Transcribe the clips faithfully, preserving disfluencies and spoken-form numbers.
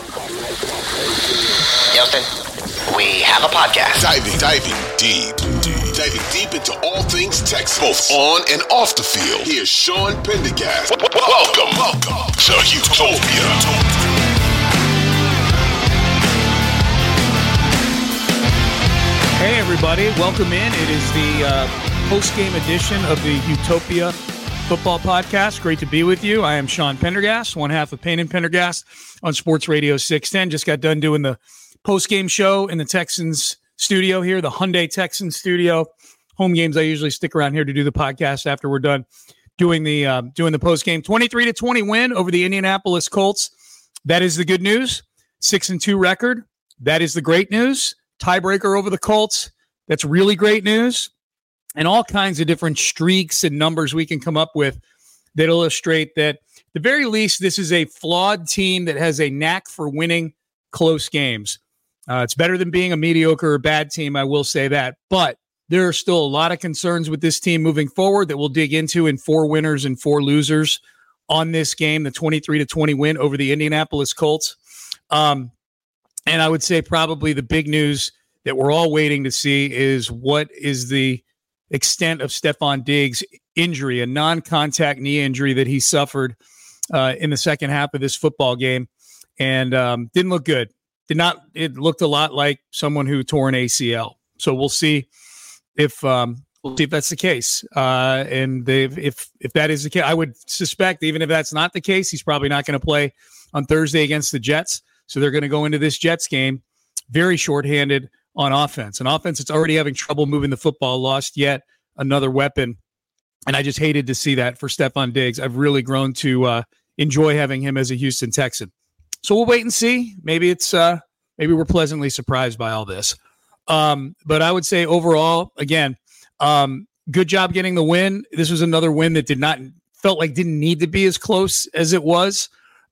Houston, we have a podcast. Diving, diving deep, deep, diving deep into all things Texas, both on and off the field. Here's Sean Pendergast. Welcome, welcome to Utopia. Hey everybody, welcome in. It is the uh, post-game edition of the Utopia Football Podcast. Great to be with you. I am Sean Pendergast, one half of Payne and Pendergast on Sports Radio six ten. Just got done doing the post-game show in the Texans studio here, the Hyundai Texans studio. Home games, I usually stick around here to do the podcast after we're done doing the uh, doing the post-game. twenty-three to twenty win over the Indianapolis Colts. That is the good news. Six and two record. That is the great news. Tiebreaker over the Colts. That's really great news. And all kinds of different streaks and numbers we can come up with that illustrate that, at the very least, this is a flawed team that has a knack for winning close games. Uh, it's better than being a mediocre or bad team, I will say that. But there are still a lot of concerns with this team moving forward that we'll dig into in four winners and four losers on this game, the twenty-three to twenty win over the Indianapolis Colts. Um, and I would say probably the big news that we're all waiting to see is what is the extent of Stefon Diggs' injury, a non-contact knee injury that he suffered uh, in the second half of this football game, and um, didn't look good. Did not. It looked a lot like someone who tore an A C L. So we'll see if um, we'll see if that's the case. Uh, and they, if if that is the case, I would suspect even if that's not the case, he's probably not going to play on Thursday against the Jets. So they're going to go into this Jets game very shorthanded on offense. An offense that's already having trouble moving the football, lost yet another weapon. And I just hated to see that for Stefon Diggs. I've really grown to uh, enjoy having him as a Houston Texan. So we'll wait and see. Maybe it's uh, maybe we're pleasantly surprised by all this. Um, but I would say overall, again, um, good job getting the win. This was another win that did not felt like didn't need to be as close as it was.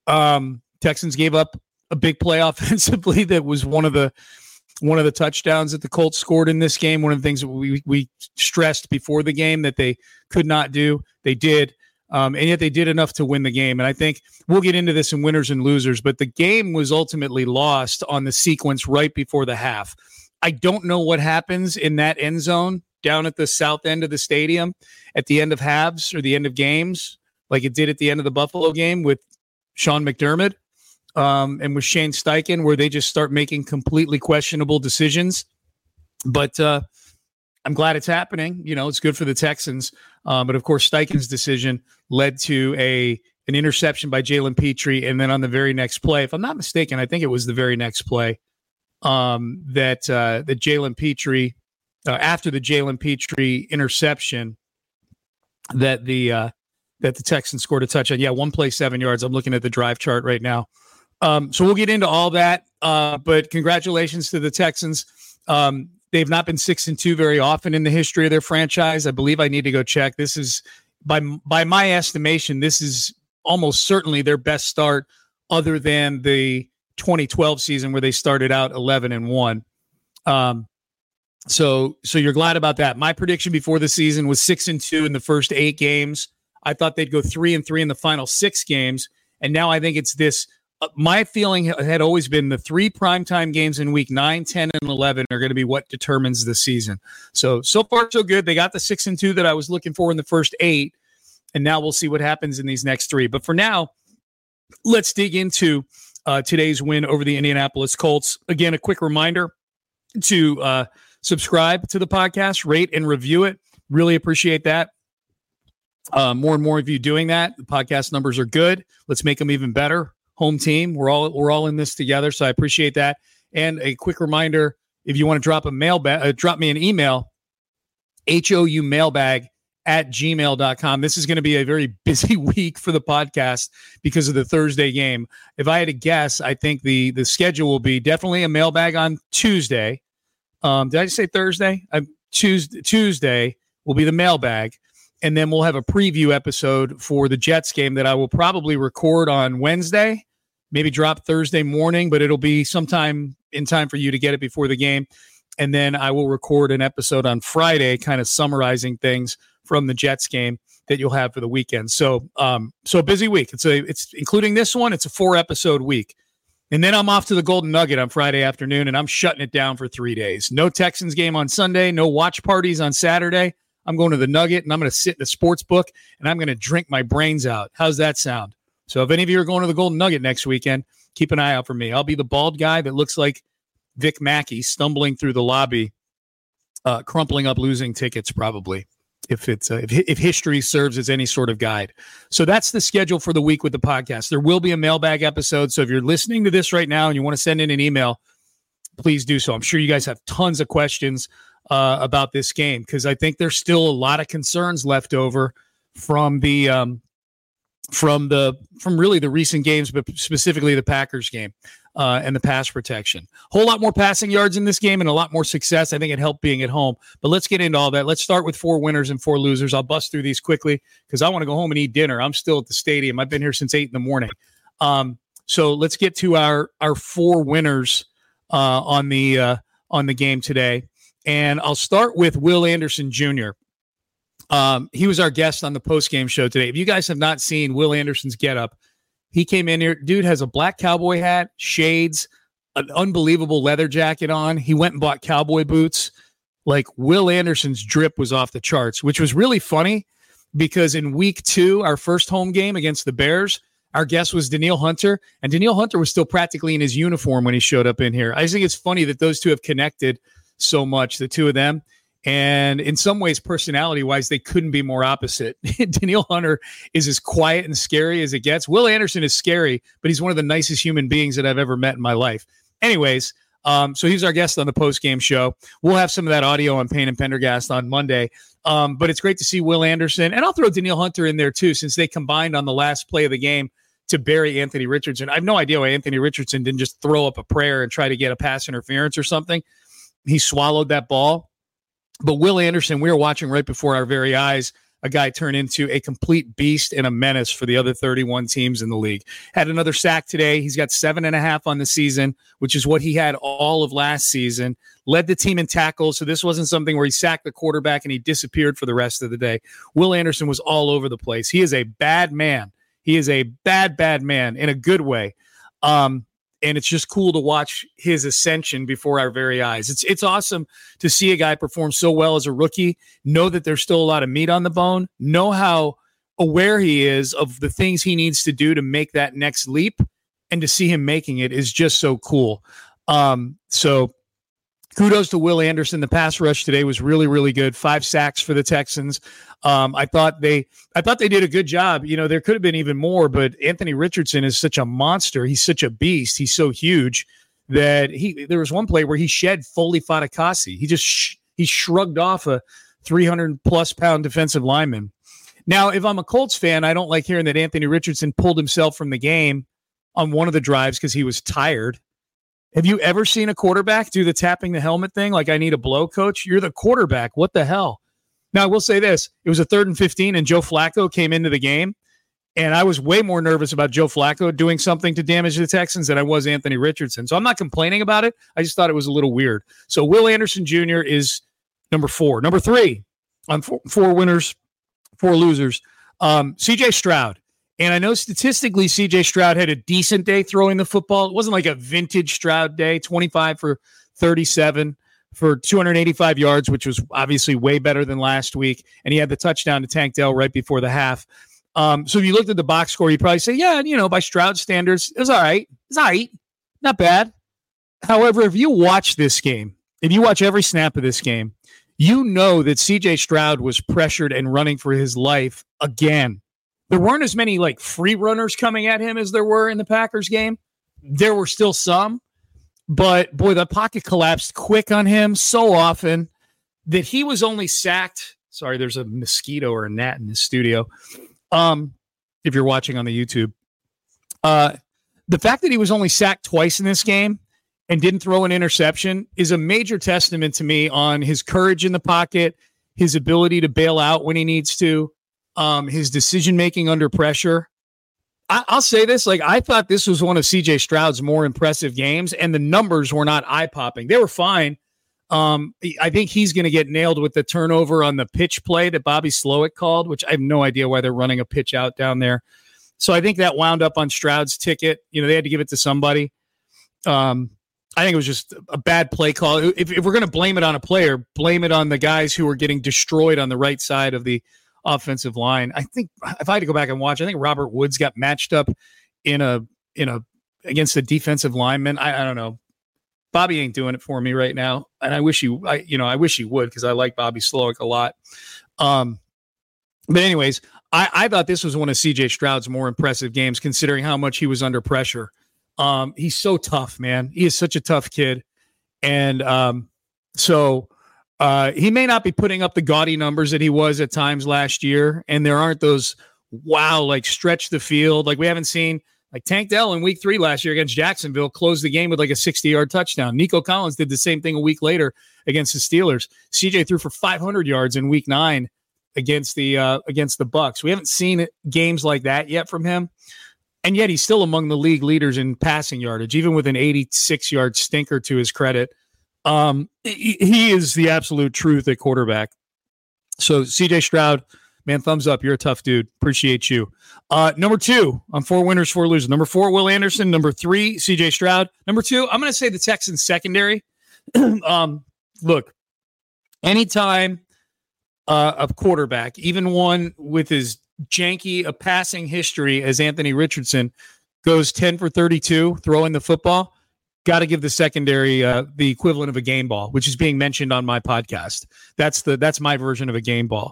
Um, Texans gave up a big play offensively that was one of the One of the touchdowns that the Colts scored in this game, one of the things that we we stressed before the game that they could not do, they did. Um, and yet they did enough to win the game. And I think we'll get into this in winners and losers, but the game was ultimately lost on the sequence right before the half. I don't know what happens in that end zone down at the south end of the stadium at the end of halves or the end of games, like it did at the end of the Buffalo game with Sean McDermott. Um, and with Shane Steichen, where they just start making completely questionable decisions. But uh, I'm glad it's happening. You know, it's good for the Texans. Um, but, of course, Steichen's decision led to a an interception by Jalen Petrie. And then on the very next play, if I'm not mistaken, I think it was the very next play, um, that, uh, that Jalen Petrie, uh, after the Jalen Petrie interception, that the uh, that the Texans scored a touchdown. Yeah, one play, seven yards. I'm looking at the drive chart right now. Um, so we'll get into all that, uh, but congratulations to the Texans. Um, they've not been six and two very often in the history of their franchise. I believe I need to go check. This is, by by my estimation, this is almost certainly their best start, other than the twenty twelve season where they started out eleven and one. Um, so so you're glad about that. My prediction before the season was six and two in the first eight games. I thought they'd go three and three in the final six games, and now I think it's this. Uh, my feeling had always been the three primetime games in week nine, ten, and eleven are going to be what determines the season. So, so far, so good. They got the six and two that I was looking for in the first eight, and now we'll see what happens in these next three. But for now, let's dig into uh, today's win over the Indianapolis Colts. Again, a quick reminder to uh, subscribe to the podcast, rate and review it. Really appreciate that. Uh, more and more of you doing that. The podcast numbers are good. Let's make them even better. Home team. We're all we're all in this together, so I appreciate that. And a quick reminder: if you want to drop a mail, ba- uh, drop me an email, H O U mailbag at gmail dot com. This is going to be a very busy week for the podcast because of the Thursday game. If I had to guess, I think the the schedule will be definitely a mailbag on Tuesday. Um, did I just say Thursday? Uh, Tuesday. Tuesday will be the mailbag. And then we'll have a preview episode for the Jets game that I will probably record on Wednesday, maybe drop Thursday morning, but it'll be sometime in time for you to get it before the game. And then I will record an episode on Friday, kind of summarizing things from the Jets game that you'll have for the weekend. So, um, so a busy week. It's a, it's including this one. It's a four episode week. And then I'm off to the Golden Nugget on Friday afternoon, and I'm shutting it down for three days. No Texans game on Sunday, no watch parties on Saturday. I'm going to the Nugget, and I'm going to sit in the sports book, and I'm going to drink my brains out. How's that sound? So if any of you are going to the Golden Nugget next weekend, keep an eye out for me. I'll be the bald guy that looks like Vic Mackey stumbling through the lobby, uh, crumpling up losing tickets probably, if it's uh, if, if history serves as any sort of guide. So that's the schedule for the week with the podcast. There will be a mailbag episode, so if you're listening to this right now and you want to send in an email, please do so. I'm sure you guys have tons of questions uh, about this game because I think there's still a lot of concerns left over from the um, from the from really the recent games, but specifically the Packers game uh, and the pass protection. Whole lot more passing yards in this game and a lot more success. I think it helped being at home. But let's get into all that. Let's start with four winners and four losers. I'll bust through these quickly because I want to go home and eat dinner. I'm still at the stadium. I've been here since eight in the morning. Um, so let's get to our our four winners uh, on the uh, on the game today. And I'll start with Will Anderson Junior Um, he was our guest on the post-game show today. If you guys have not seen Will Anderson's getup, he came in here. Dude has a black cowboy hat, shades, an unbelievable leather jacket on. He went and bought cowboy boots. Like, Will Anderson's drip was off the charts, which was really funny because in week two, our first home game against the Bears, our guest was Danielle Hunter, and Danielle Hunter was still practically in his uniform when he showed up in here. I just think it's funny that those two have connected so much, the two of them. And in some ways, personality-wise, they couldn't be more opposite. Danielle Hunter is as quiet and scary as it gets. Will Anderson is scary, but he's one of the nicest human beings that I've ever met in my life. Anyways, um, so he's our guest on the post-game show. We'll have some of that audio on Payne and Pendergast on Monday. Um, but it's great to see Will Anderson. And I'll throw Danielle Hunter in there, too, since they combined on the last play of the game to bury Anthony Richardson. I have no idea why Anthony Richardson didn't just throw up a prayer and try to get a pass interference or something. He swallowed that ball. But Will Anderson, we were watching right before our very eyes, a guy turn into a complete beast and a menace for the other thirty-one teams in the league. Had another sack today. He's got seven and a half on the season, which is what he had all of last season. Led the team in tackles, so this wasn't something where he sacked the quarterback and he disappeared for the rest of the day. Will Anderson was all over the place. He is a bad man. He is a bad, bad man in a good way. Um, And it's just cool to watch his ascension before our very eyes. It's it's awesome to see a guy perform so well as a rookie, know that there's still a lot of meat on the bone, know how aware he is of the things he needs to do to make that next leap, and to see him making it is just so cool. Um, so kudos to Will Anderson. The pass rush today was really, really good. Five sacks for the Texans. Um, I thought they, I thought they did a good job. You know, there could have been even more, but Anthony Richardson is such a monster. He's such a beast. He's so huge that he. There was one play where he shed Foley Fatukasi. He just sh- he shrugged off a three hundred plus pound defensive lineman. Now, if I'm a Colts fan, I don't like hearing that Anthony Richardson pulled himself from the game on one of the drives because he was tired. Have you ever seen a quarterback do the tapping the helmet thing? Like, I need a blow, coach. You're the quarterback. What the hell? Now, I will say this. It was a third and fifteen, and Joe Flacco came into the game, and I was way more nervous about Joe Flacco doing something to damage the Texans than I was Anthony Richardson. So I'm not complaining about it. I just thought it was a little weird. So Will Anderson Junior is number four. Number three on four, four winners, four losers, um, C J Stroud. And I know statistically C J Stroud had a decent day throwing the football. It wasn't like a vintage Stroud day, twenty-five for thirty-seven for two hundred eighty-five yards, which was obviously way better than last week. And he had the touchdown to Tank Dell right before the half. Um, so if you looked at the box score, you'd probably say, yeah, you know, by Stroud standards, it was all right. It's all right. Not bad. However, if you watch this game, if you watch every snap of this game, you know that C J Stroud was pressured and running for his life again. There weren't as many like free runners coming at him as there were in the Packers game. There were still some, but boy, the pocket collapsed quick on him so often that he was only sacked. Sorry, there's a mosquito or a gnat in the studio. Um, if you're watching on the YouTube, uh, the fact that he was only sacked twice in this game and didn't throw an interception is a major testament to me on his courage in the pocket, his ability to bail out when he needs to. Um, his decision-making under pressure. I, I'll say this, like, I thought this was one of C J Stroud's more impressive games, and the numbers were not eye-popping. They were fine. Um, I think he's going to get nailed with the turnover on the pitch play that Bobby Slowick called, which I have no idea why they're running a pitch out down there. So I think that wound up on Stroud's ticket. You know, they had to give it to somebody. Um, I think it was just a bad play call. If, if we're going to blame it on a player, blame it on the guys who were getting destroyed on the right side of the offensive line. I think if I had to go back and watch, I think Robert Woods got matched up in a in a against a defensive lineman. I, I don't know. Bobby ain't doing it for me right now, and I wish he, I, you know, I wish he would because I like Bobby Slowick a lot. Um, but anyways, I, I thought this was one of C J Stroud's more impressive games, considering how much he was under pressure. Um, he's so tough, man. He is such a tough kid, and um, so uh, he may not be putting up the gaudy numbers that he was at times last year, and there aren't those wow, like stretch the field like we haven't seen. Like Tank Dell in week three last year against Jacksonville closed the game with like a sixty-yard touchdown. Nico Collins did the same thing a week later against the Steelers. C J threw for five hundred yards in week nine against the uh, against the Bucs. We haven't seen games like that yet from him, and yet he's still among the league leaders in passing yardage, even with an eighty-six-yard stinker to his credit. Um, he, he is the absolute truth at quarterback. So C J Stroud, man, thumbs up. You're a tough dude. Appreciate you. Uh, number two, on four winners, four losers. Number four, Will Anderson. Number three, C J Stroud. Number two, I'm going to say the Texans secondary. um, look, anytime uh, a quarterback, even one with as janky a passing history as Anthony Richardson, goes ten for thirty-two throwing the football, got to give the secondary uh, the equivalent of a game ball, which is being mentioned on my podcast. That's the that's my version of a game ball.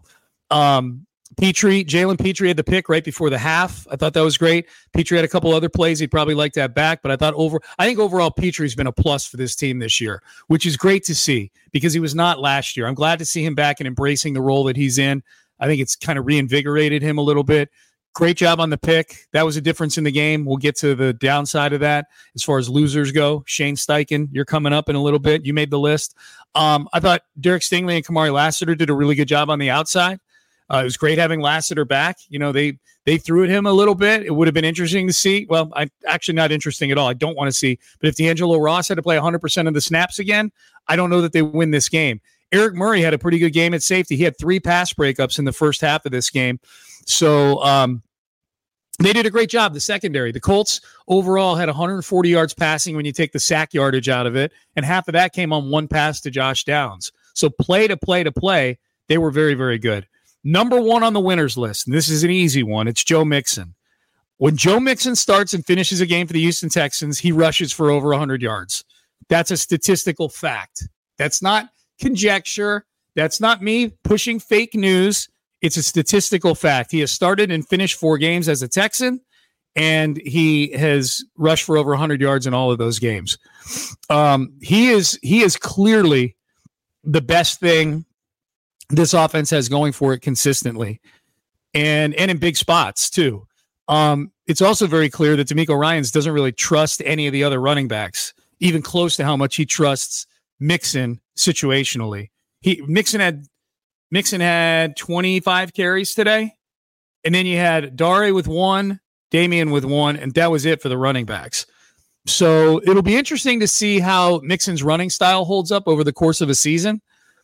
Um, Petrie, Jalen Petrie had the pick right before the half. I thought that was great. Petrie had a couple other plays he'd probably like to have back, but I thought over, I think overall Petrie's been a plus for this team this year, which is great to see because he was not last year. I'm glad to see him back and embracing the role that he's in. I think it's kind of reinvigorated him a little bit. Great job on the pick. That was a difference in the game. We'll get to the downside of that as far as losers go. Shane Steichen, you're coming up in a little bit. You made the list. Um, I thought Derek Stingley and Kamari Lassiter did a really good job on the outside. Uh, it was great having Lassiter back. You know, they they threw at him a little bit. It would have been interesting to see. Well, I actually not interesting at all. I don't want to see. But if D'Angelo Ross had to play one hundred percent of the snaps again, I don't know that they win this game. Eric Murray had a pretty good game at safety. He had three pass breakups in the first half of this game. So um, they did a great job, the secondary. The Colts overall had one hundred forty yards passing when you take the sack yardage out of it, and half of that came on one pass to Josh Downs. So play to play to play, they were very, very good. Number one on the winners list, and this is an easy one, it's Joe Mixon. When Joe Mixon starts and finishes a game for the Houston Texans, he rushes for over one hundred yards. That's a statistical fact. That's not conjecture. That's not me pushing fake news. It's a statistical fact. He has started and finished four games as a Texan, and he has rushed for over one hundred yards in all of those games. Um, he is he is clearly the best thing this offense has going for it consistently, and and in big spots too. Um, it's also very clear that DeMeco Ryans doesn't really trust any of the other running backs, even close to how much he trusts Mixon situationally. He Mixon had Mixon had twenty-five carries today, and then you had Dare with one, Damian with one, and that was it for the running backs. So it'll be interesting to see how Mixon's running style holds up over the course of a season.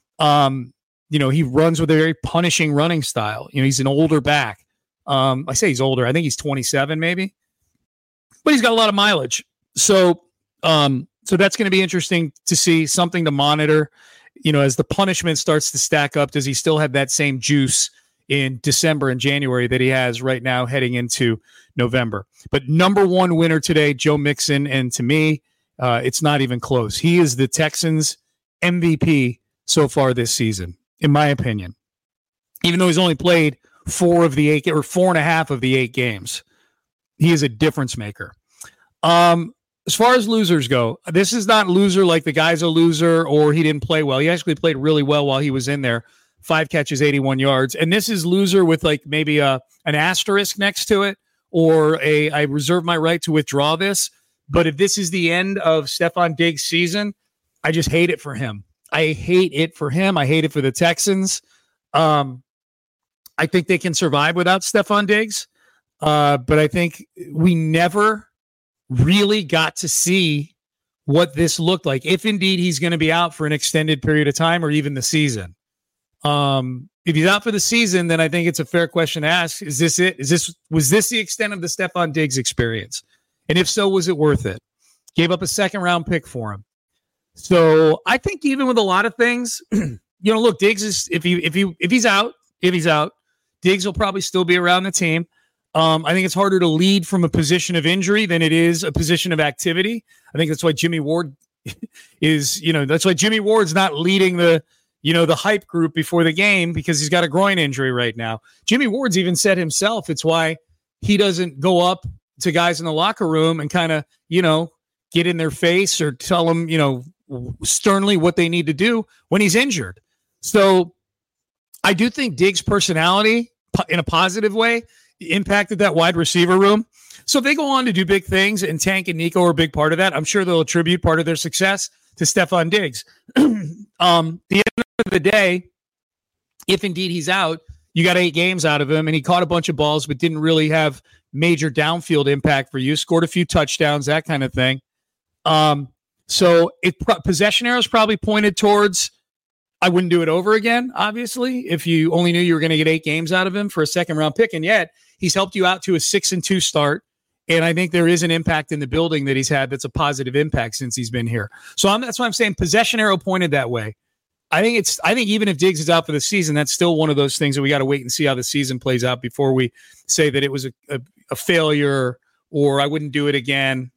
Um, You know, he runs with a very punishing running style. You know, he's an older back. Um, I say he's older. I think he's twenty-seven maybe. But he's got a lot of mileage. So um, so that's going to be interesting to see, something to monitor. You know, as the punishment starts to stack up, does he still have that same juice in December and January that he has right now heading into November? But number one winner today, Joe Mixon. And to me, uh, it's not even close. He is the Texans M V P so far this season, in my opinion, even though he's only played four of the eight or four and a half of the eight games. He is a difference maker. Um, as far as losers go, this is not loser like the guy's a loser or he didn't play well. He actually played really well while he was in there. Five catches, eighty-one yards. And this is loser with like maybe a, an asterisk next to it, or a I reserve my right to withdraw this. But if this is the end of Stefon Diggs' season, I just hate it for him. I hate it for him. I hate it for the Texans. Um, I think they can survive without Stefon Diggs. Uh, but I think we never really got to see what this looked like, if indeed he's going to be out for an extended period of time or even the season. Um, if he's out for the season, then I think it's a fair question to ask. Is this it? Is this, was this the extent of the Stefon Diggs experience? And if so, was it worth it? gave up a second round pick for him. So I think even with a lot of things, you know, look, Diggs is if he if he if he's out, if he's out, Diggs will probably still be around the team. Um, I think it's harder to lead from a position of injury than it is a position of activity. I think that's why Jimmy Ward is, you know, that's why Jimmy Ward's not leading the, you know, the hype group before the game because he's got a groin injury right now. Jimmy Ward's even said himself, it's why he doesn't go up to guys in the locker room and kind of, you know, get in their face or tell them, you know, sternly what they need to do when he's injured. So I do think Diggs' personality in a positive way impacted that wide receiver room. So if they go on to do big things and Tank and Nico are a big part of that, I'm sure they'll attribute part of their success to Stephon Diggs. um, the end of the day, if indeed he's out, you got eight games out of him and he caught a bunch of balls, but didn't really have major downfield impact for you, scored a few touchdowns, that kind of thing. Um, so it possession arrows probably pointed towards, I wouldn't do it over again, obviously, if you only knew you were going to get eight games out of him for a second round pick. And yet he's helped you out to a six and two start. And I think there is an impact in the building that he's had that's a positive impact since he's been here. So I'm, that's why I'm saying possession arrow pointed that way. I think it's, I think even if Diggs is out for the season, that's still one of those things that we got to wait and see how the season plays out before we say that it was a, a, a failure or I wouldn't do it again.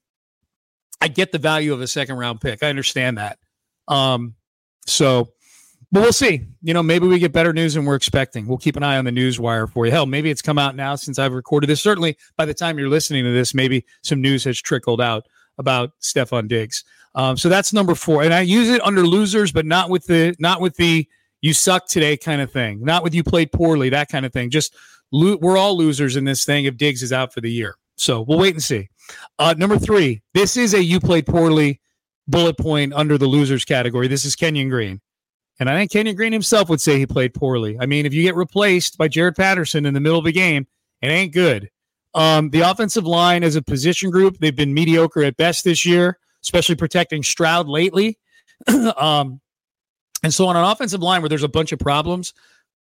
I get the value of a second round pick. I understand that. Um, so, but we'll see. You know, maybe we get better news than we're expecting. We'll keep an eye on the news wire for you. Hell, maybe it's come out now since I've recorded this. Certainly, by the time you're listening to this, maybe some news has trickled out about Stephon Diggs. Um, so that's number four, and I use it under losers, but not with the not with the you suck today kind of thing. Not with you played poorly, that kind of thing. Just lo- we're all losers in this thing if Diggs is out for the year. So we'll wait and see. Uh, number three, this is a you played poorly bullet point under the losers category. This is Kenyon Green. And I think Kenyon Green himself would say he played poorly. I mean, if you get replaced by Jared Patterson in the middle of a game, it ain't good. Um, the offensive line as a position group, they've been mediocre at best this year, especially protecting Stroud lately. um, and so on an offensive line where there's a bunch of problems,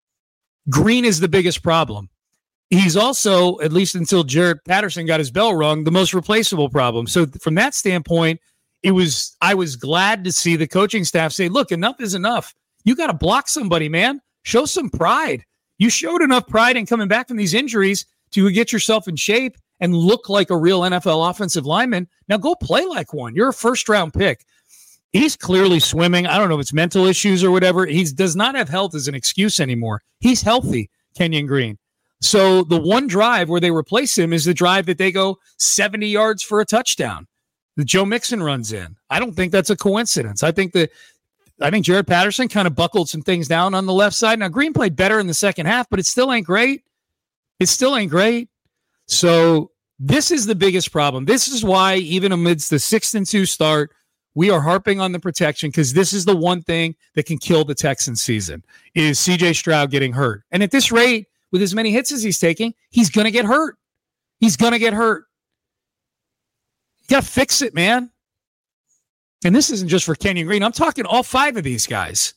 Green is the biggest problem. He's also, at least until Jared Patterson got his bell rung, the most replaceable problem. So from that standpoint, it was I was glad to see the coaching staff say, look, enough is enough. You got to block somebody, man. Show some pride. You showed enough pride in coming back from these injuries to get yourself in shape and look like a real N F L offensive lineman. Now go play like one. You're a first-round pick. He's clearly swimming. I don't know if it's mental issues or whatever. He does not have health as an excuse anymore. He's healthy, Kenyon Green. So the one drive where they replace him is the drive that they go seventy yards for a touchdown. The Joe Mixon runs in. I don't think that's a coincidence. I think that I think Jared Patterson kind of buckled some things down on the left side. Now, Green played better in the second half, but it still ain't great. It still ain't great. So this is the biggest problem. This is why, even amidst the six and two start, we are harping on the protection because this is the one thing that can kill the Texans season is C J Stroud getting hurt. And at this rate, with as many hits as he's taking, he's going to get hurt. He's going to get hurt. You got to fix it, man. And this isn't just for Kenyon Green. I'm talking all five of these guys.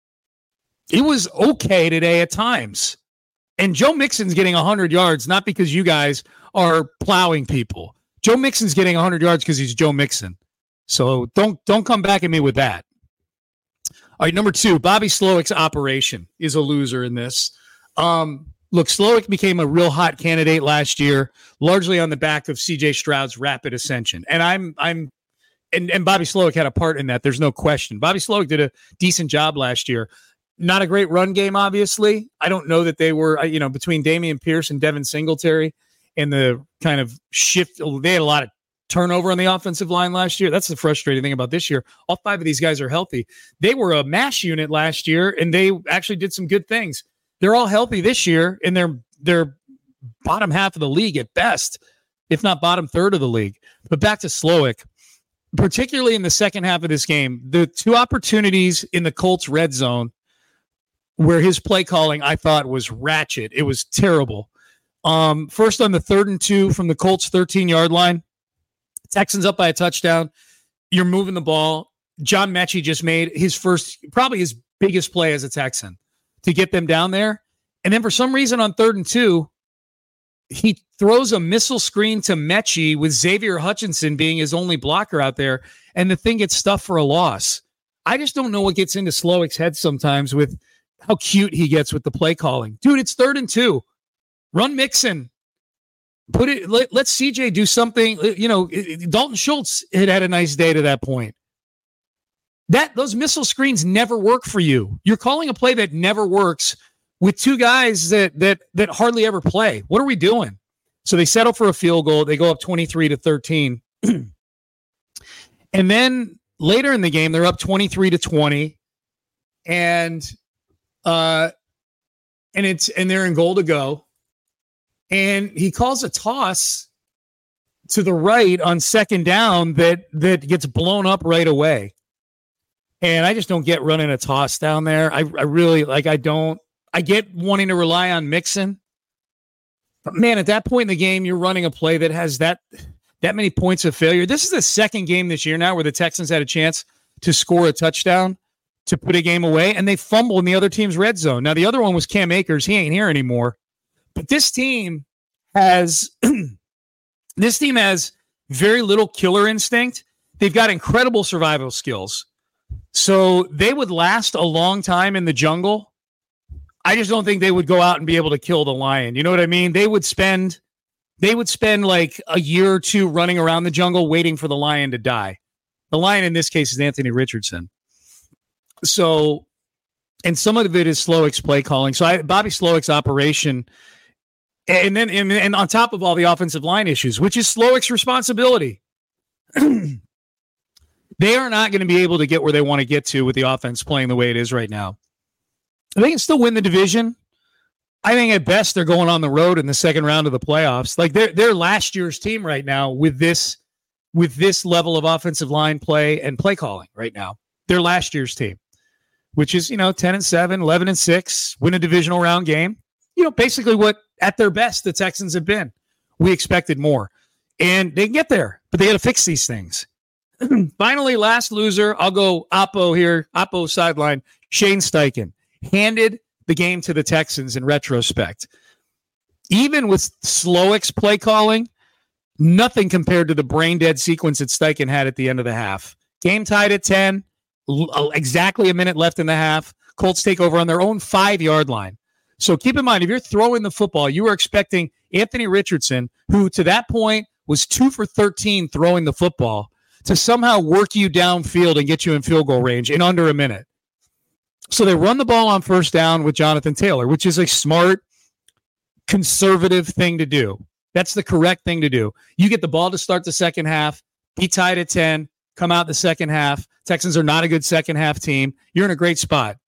It was okay today at times. And Joe Mixon's getting one hundred yards, not because you guys are plowing people. Joe Mixon's getting one hundred yards because he's Joe Mixon. So don't don't come back at me with that. All right, number two, Bobby Slowick's operation is a loser in this. Um, look, Slowick became a real hot candidate last year, largely on the back of C J Stroud's rapid ascension. And I'm I'm and, and Bobby Slowick had a part in that. There's no question. Bobby Slowick did a decent job last year. Not a great run game, obviously. I don't know that they were, you know, between Damian Pierce and Devin Singletary and the kind of shift. They had a lot of turnover on the offensive line last year. That's the frustrating thing about this year. All five of these guys are healthy. They were a mash unit last year, and they actually did some good things. They're all healthy this year, and they're they're bottom half of the league at best, if not bottom third of the league. But back to Slowick, particularly in the second half of this game, the two opportunities in the Colts red zone where his play calling, I thought, was ratchet. It was terrible. Um, first on the third and two from the Colts thirteen-yard line, Texans up by a touchdown. You're moving the ball. John Mechie just made his first, probably his biggest play as a Texan to get them down there. And then for some reason on third and two, he throws a missile screen to Mechie with Xavier Hutchinson being his only blocker out there, and the thing gets stuffed for a loss. I just don't know what gets into Slowick's head sometimes with how cute he gets with the play calling. Dude, it's third and two. Run Mixon. Put it. Let, let C J do something. You know, Dalton Schultz had had a nice day to that point. That those missile screens never work for you. You're calling a play that never works with two guys that that that hardly ever play. What are we doing? So they settle for a field goal. They go up twenty-three to thirteen. And then later in the game, they're up twenty-three to twenty. And uh and it's and they're in goal to go. And he calls a toss to the right on second down that that gets blown up right away. And I just don't get running a toss down there. I, I really like I don't I get wanting to rely on Mixon. But man, at that point in the game, you're running a play that has that that many points of failure. This is the second game this year now where the Texans had a chance to score a touchdown to put a game away, and they fumble in the other team's red zone. Now, the other one was Cam Akers. He ain't here anymore. But this team has this team has very little killer instinct. They've got incredible survival skills. So they would last a long time in the jungle. I just don't think they would go out and be able to kill the lion. You know what I mean? They would spend they would spend like a year or two running around the jungle waiting for the lion to die. The lion in this case is Anthony Richardson. So, and some of it is Slowick's play calling. So I, Bobby Slowick's operation, and then and, and on top of all the offensive line issues, which is Slowick's responsibility. They are not going to be able to get where they want to get to with the offense playing the way it is right now. They can still win the division. I think at best they're going on the road in the second round of the playoffs. Like they're they're last year's team right now with this with this level of offensive line play and play calling right now. They're last year's team, which is, you know, ten and seven, eleven and six, win a divisional round game. You know, basically what at their best the Texans have been. We expected more. And they can get there, but they got to fix these things. Finally, last loser, I'll go Oppo here, Oppo sideline, Shane Steichen. Handed the game to the Texans in retrospect. Even with Slowick's play calling, nothing compared to the brain-dead sequence that Steichen had at the end of the half. Game tied at ten, l- exactly a minute left in the half. Colts take over on their own five-yard line. So keep in mind, if you're throwing the football, you were expecting Anthony Richardson, who to that point was two for thirteen throwing the football, to somehow work you downfield and get you in field goal range in under a minute. So they run the ball on first down with Jonathan Taylor, which is a smart, conservative thing to do. That's the correct thing to do. You get the ball to start the second half, be tied at ten, come out the second half. Texans are not a good second half team. You're in a great spot.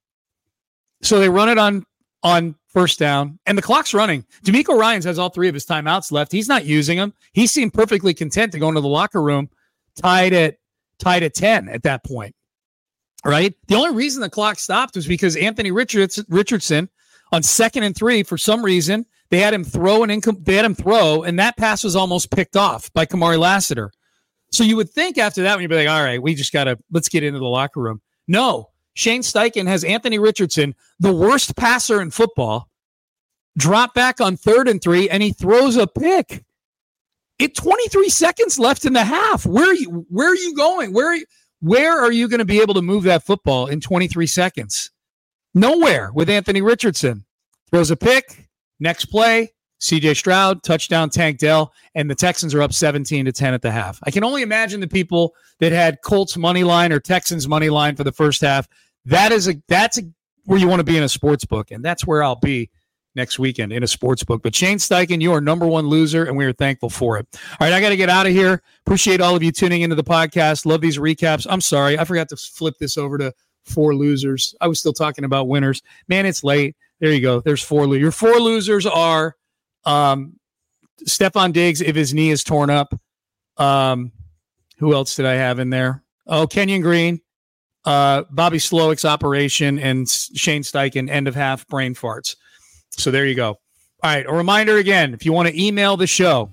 So they run it on, on first down, and the clock's running. D'Amico Ryans has all three of his timeouts left. He's not using them. He seemed perfectly content to go into the locker room tied at tied at ten at that point. Right? The only reason the clock stopped was because Anthony Richards, Richardson on second and three, for some reason, they had him throw an income, they had him throw, and that pass was almost picked off by Kamari Lassiter. So you would think after that, when you'd be like, all right, we just got to, let's get into the locker room. No, Shane Steichen has Anthony Richardson, the worst passer in football, drop back on third and three, and he throws a pick. It twenty-three seconds left in the half. Where are you, where are you going? Where are you? Where are you going to be able to move that football in twenty-three seconds? Nowhere with Anthony Richardson. Throws a pick. Next play, C J Stroud, touchdown, Tank Dell, and the Texans are up seventeen to ten at the half. I can only imagine the people that had Colts money line or Texans money line for the first half. That is a that's a, where you want to be in a sports book, and that's where I'll be next weekend in a sports book. But Shane Steichen, you are number one loser, and we are thankful for it. All right, I got to get out of here. Appreciate all of you tuning into the podcast. Love these recaps. I'm sorry, I forgot to flip this over to four losers. I was still talking about winners. Man, it's late. There you go. There's four. Lo- Your four losers are um, Stephon Diggs if his knee is torn up. Um, who else did I have in there? Oh, Kenyon Green, uh, Bobby Slowick's operation, and Shane Steichen, end of half brain farts. So there you go. All right. A reminder again, if you want to email the show,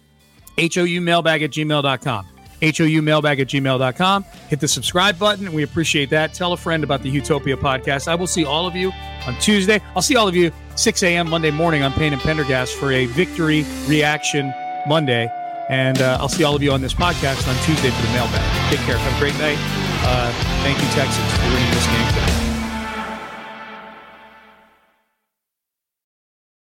hou mailbag at gmail dot com. hou mailbag at gmail dot com. Hit the subscribe button. We appreciate that. Tell a friend about the Utopia podcast. I will see all of you on Tuesday. I'll see all of you six a.m. Monday morning on Payne and Pendergast for a Victory Reaction Monday. And uh, I'll see all of you on this podcast on Tuesday for the mailbag. Take care. Have a great night. Uh, thank you, Texans, for winning this game today.